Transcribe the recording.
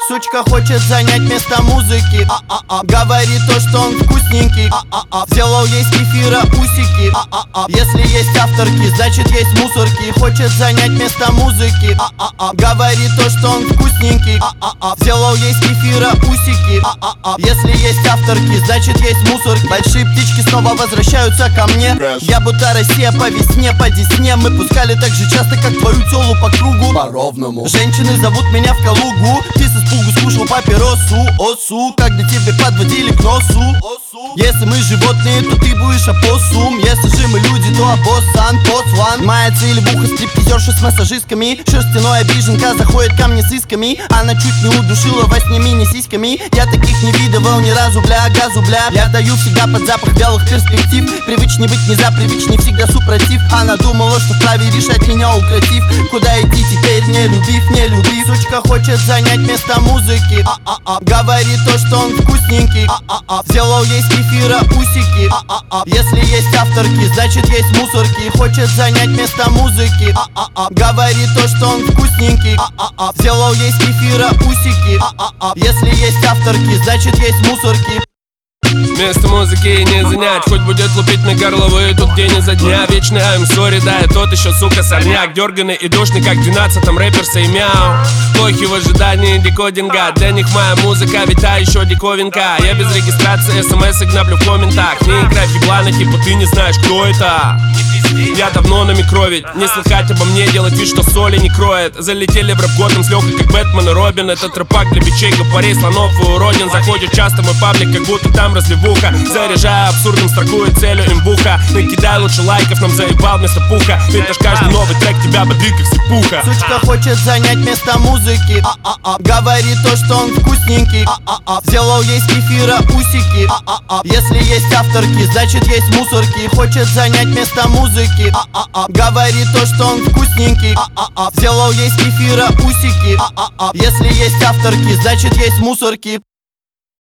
Сучка хочет занять место музыки. Говорит то, что он вкусненький. Сделал ей с кефира усики. Если есть авторки, значит есть мусорки. Хочет занять место музыки. Говорит то, что он вкусненький. Сделал ей с кефира усики. Если есть авторки, значит есть мусорки. Большие птички снова возвращаются ко мне. Я будто Россия по весне, по десне. Мы пускали так же часто, как твою телу по кругу. По-ровному. Женщины зовут меня в Калугу. Ты с испугу скушал папиросу. Осу, когда тебе подводили к носу. Если мы животные, то ты будешь опоссум. Если же мы люди, то опоссан, поцван. Моя цель в ухо стриптизерша с массажистками. Шерстяной обиженка заходит ко мне с исками. Она чуть не удушила во сне мини-сиськами. Я таких не видывал ни разу, бля, газу, бля. Я даю всегда под запах вялых перспектив. Привычней быть не за, привычней всегда супротив. Она думала, что вправе решать меня укротив. Куда идти теперь, не любив, не любив. Сучка хочет занять место музыки. Говорит то, что он вкусненький. Сделал ей с кефира усики. Если есть авторки, значит есть мусорки. Хочет занять место музыки. Говорит то, что он вкусненький. Сделал ей с кефира усики. Если есть авторки, значит есть мусорки. Место музыки не занять, хоть будет лупить на горловые тут день изо дня. Вечный I'm sorry, да, я тот еще, сука, сорняк. Дерганый и душный, как в 12-м рэпер сей мяу. Плохи в ожидании декодинга. Для них моя музыка, ведь та еще диковинка. Я без регистрации смс гнаблю в комментах. Не играй в еблана, типа ты не знаешь, кто это. Я давно на микро, ведь не слыхать обо мне, делать вид, что соли не кроет. Залетели в рэп-годом с легкой, как Бэтмен и Робин. Этот рэпак для бичей, гопарей, слонов и уродин. Заходит часто мой паблик, как будто там разливуха. Заряжаю абсурдным, строкую целью имбуха. Накидай лучше лайков, нам заебал вместо пуха. Ведь аж каждый новый трек тебя бодрит, как сыпуха. Сучка хочет занять место музыки. Говорит то, что он вкусненький. Сделал ей с кефира усики. Если есть авторки, значит есть мусорки. Хочет занять место музыки. Говорит то, что он вкусненький. Сделал ей с кефира усики. Если есть авторки, значит есть мусорки.